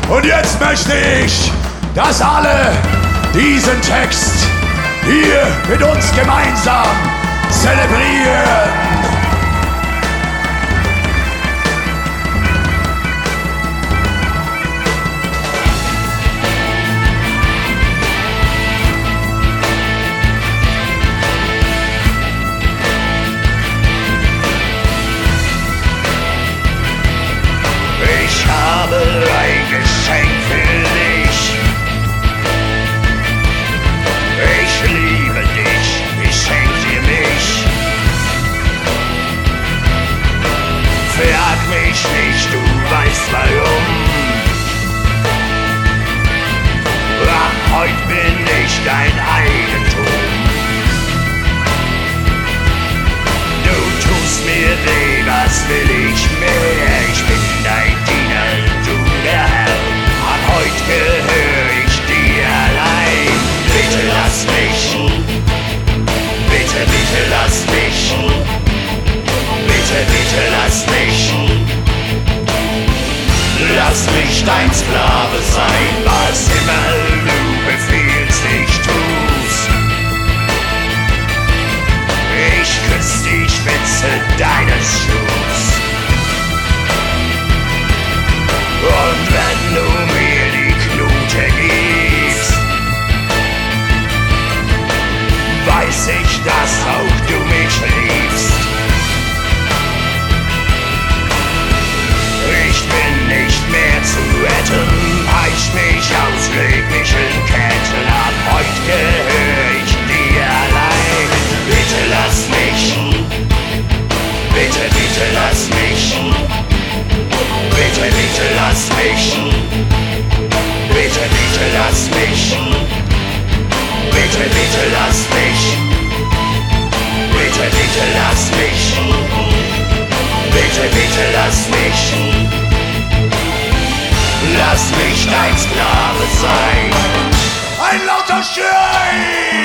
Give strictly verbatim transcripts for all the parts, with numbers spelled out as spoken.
Und jetzt möchte ich, dass alle diesen Text hier mit uns gemeinsam zelebrieren. Ich habe ein Geschenk für dich. Ich liebe dich, ich schenk dir mich. Frag mich nicht, du weißt warum. Ab heute bin ich dein Eigentum. Du tust mir weh, was will ich mehr? Ich bin dein Diener, du der Herr. Ab heute gehör ich dir allein. Bitte lass mich, bitte, bitte lass mich, bitte, bitte lass mich. Lass mich dein Sklave sein, was immer du befiehlst, ich tu's. Ich küss die Spitze deines Schuhs. Und wenn du mir die Knute gibst, weiß ich, dass auch du mich liebst. Ich bin nicht mehr zu retten, heisch mich aus, leg mich in Ketten. Ab heute gehör ich dir allein. Bitte lass mich, bitte, bitte lass mich, bitte, bitte lass mich, bitte, bitte lass mich, bitte, bitte lass mich, bitte, bitte lass mich, bitte, bitte lass mich, lass mich dein Sklave sein. Ein lauter Schrei!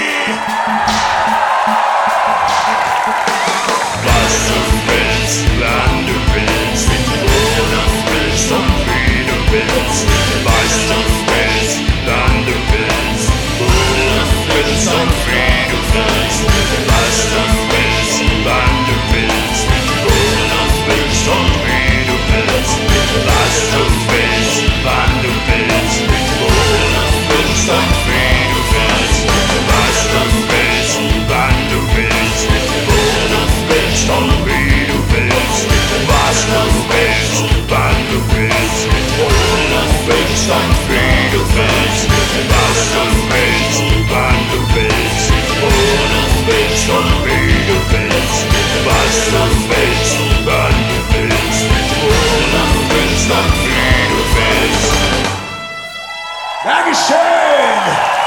Was du willst, wann du willst, wo du willst und wie du willst. Was du willst, wann du willst, wo du willst und wie du willst. Was du willst, wann du willst, wo du willst und wie du willst. Was du willst, wann du willst, wo du willst und wie du willst. Was du willst, wann du willst, wo du willst und wie du willst. Was du willst, wann du willst, wo du willst und wie du willst. Was du willst, wann du willst, wo du willst und wie du willst. Was du willst, wann du willst, wo du willst und wie du willst. Dankeschön!